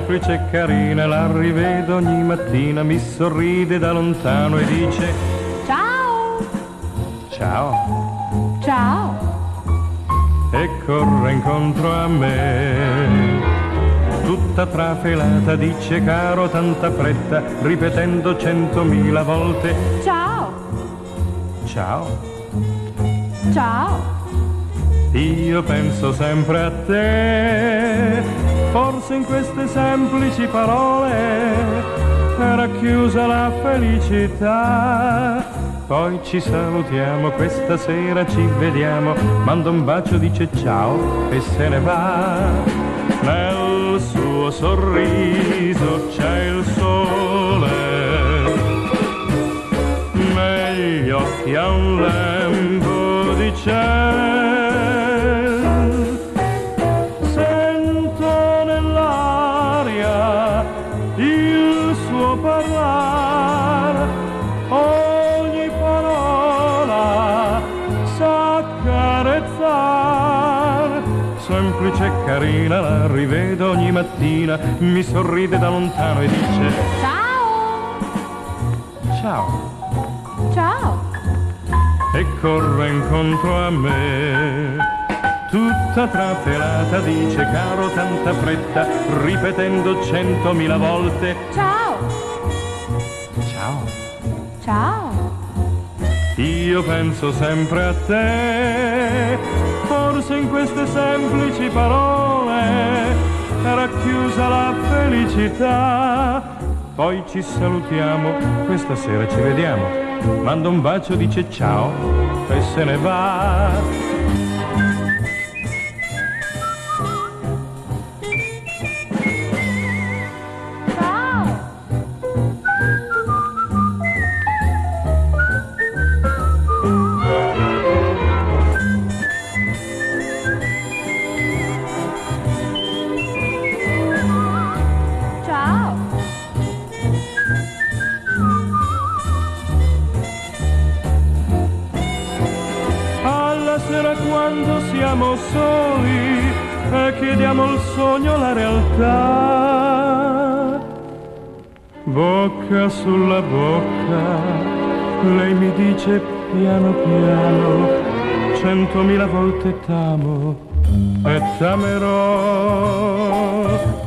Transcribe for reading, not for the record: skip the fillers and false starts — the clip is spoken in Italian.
semplice e carina, la rivedo ogni mattina, mi sorride da lontano e dice ciao, ciao, ciao, e corre incontro a me. Tutta trafelata dice caro, tanta fretta, ripetendo 100.000 volte ciao, ciao. ciao. Io penso sempre a te, forse in queste semplici parole è racchiusa la felicità. Poi ci salutiamo, questa sera ci vediamo, manda un bacio, dice ciao e se ne va. Nel suo sorriso c'è il sole, negli occhi ha un lembo di cielo. Sento nell'aria il suo parlare, ogni parola sa carezzar. Semplice e carina, la rivedo ogni mattina, mi sorride da lontano e dice Ciao, ciao, ciao. e corre incontro a me. Tutta trafelata dice caro, tanta fretta, ripetendo 100.000 volte Ciao, ciao. ciao. Io penso sempre a te, forse in queste semplici parole è racchiusa la felicità. Poi ci salutiamo, questa sera ci vediamo, manda un bacio, dice ciao e se ne va. Sera quando siamo soli e chiediamo al sogno la realtà, bocca sulla bocca lei mi dice piano piano 100.000 volte t'amo e t'amerò.